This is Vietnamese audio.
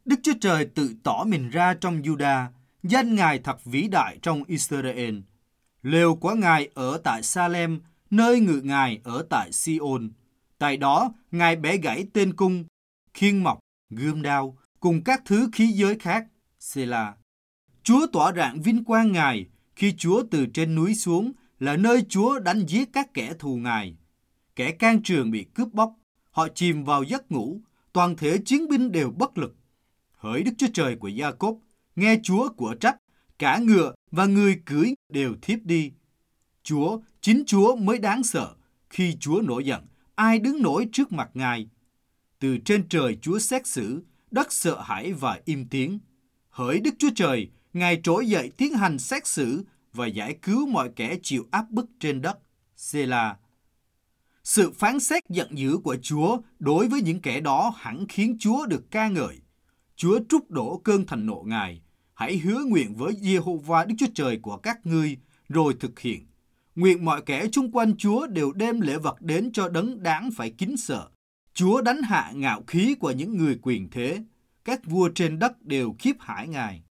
Đức Chúa Trời tự tỏ mình ra trong Juda, danh Ngài thật vĩ đại trong Israel. Lều của Ngài ở tại Salem, nơi ngự Ngài ở tại Sion. Tại đó, Ngài bẻ gãy tên cung, khiên mộc, gươm đao, cùng các thứ khí giới khác. Sê-la. Chúa tỏa rạng vinh quang Ngài khi Chúa từ trên núi xuống, là nơi Chúa đánh giết các kẻ thù Ngài. Kẻ can trường bị cướp bóc, họ chìm vào giấc ngủ, toàn thể chiến binh đều bất lực. Hỡi Đức Chúa Trời của Gia-cốp, nghe Chúa của trách, cả ngựa và người cưỡi đều thiếp đi. Chính Chúa mới đáng sợ. Khi Chúa nổi giận, ai đứng nổi trước mặt Ngài? Từ trên trời Chúa xét xử, đất sợ hãi và im tiếng. Hỡi Đức Chúa Trời, Ngài trỗi dậy tiến hành xét xử và giải cứu mọi kẻ chịu áp bức trên đất. Sê-la. Sự phán xét giận dữ của Chúa đối với những kẻ đó hẳn khiến Chúa được ca ngợi. Chúa trút đổ cơn thịnh nộ Ngài. Hãy hứa nguyện với Giê-hô-va Đức Chúa Trời của các ngươi, rồi thực hiện. Nguyện mọi kẻ chung quanh Chúa đều đem lễ vật đến cho đấng đáng phải kính sợ. Chúa đánh hạ ngạo khí của những người quyền thế. Các vua trên đất đều khiếp hãi Ngài.